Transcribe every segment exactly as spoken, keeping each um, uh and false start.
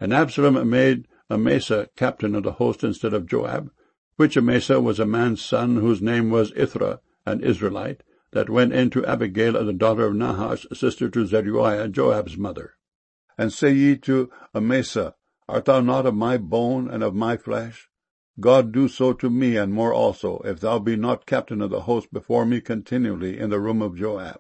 And Absalom made Amasa captain of the host instead of Joab, which Amasa was a man's son, whose name was Ithra, an Israelite, that went in to Abigail, the daughter of Nahash, sister to Zeruiah, Joab's mother. And say ye to Amasa, Art thou not of my bone and of my flesh? God do so to me, and more also, if thou be not captain of the host before me continually in the room of Joab.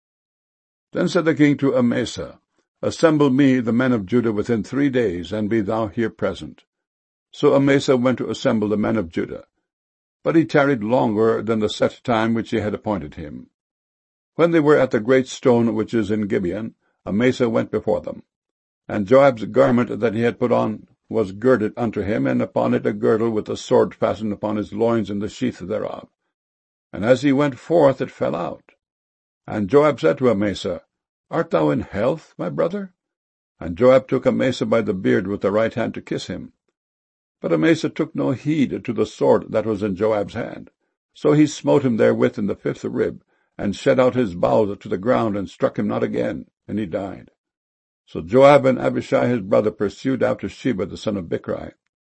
Then said the king to Amasa, Assemble me the men of Judah within three days, and be thou here present. So Amasa went to assemble the men of Judah. But he tarried longer than the set time which he had appointed him. When they were at the great stone which is in Gibeon, Amasa went before them. And Joab's garment that he had put on was girded unto him, and upon it a girdle with a sword fastened upon his loins in the sheath thereof. And as he went forth it fell out. And Joab said to Amasa, Art thou in health, my brother? And Joab took Amasa by the beard with the right hand to kiss him. But Amasa took no heed to the sword that was in Joab's hand. So he smote him therewith in the fifth rib, and shed out his bowels to the ground, and struck him not again, and he died. So Joab and Abishai his brother pursued after Sheba the son of Bichri.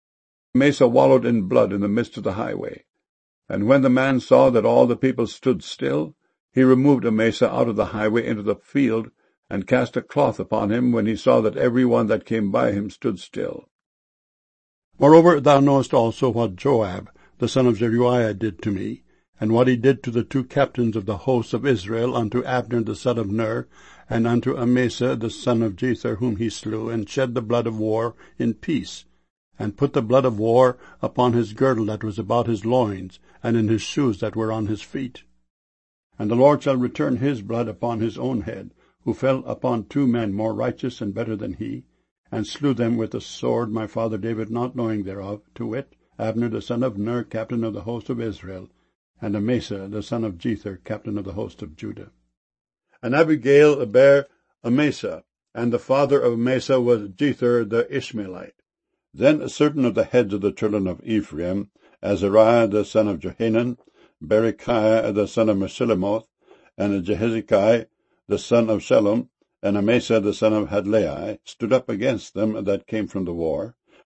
Amasa wallowed in blood in the midst of the highway. And when the man saw that all the people stood still, he removed Amasa out of the highway into the field, and cast a cloth upon him, when he saw that every one that came by him stood still. Moreover, thou knowest also what Joab, the son of Zeruiah, did to me, and what he did to the two captains of the hosts of Israel, unto Abner the son of Ner, and unto Amasa the son of Jether, whom he slew, and shed the blood of war in peace, and put the blood of war upon his girdle that was about his loins, and in his shoes that were on his feet. And the Lord shall return his blood upon his own head, who fell upon two men more righteous and better than he, and slew them with the sword, my father David not knowing thereof, to wit, Abner the son of Ner, captain of the host of Israel, and Amasa the son of Jether, captain of the host of Judah. And Abigail bare Amasa, and the father of Amasa was Jether the Ishmaelite. Then certain of the heads of the children of Ephraim, Azariah the son of Johanan, Berechiah the son of Meshillemoth, and Jehezekiah the son of Shallum, and Amasa the son of Hadlai, stood up against them that came from the war,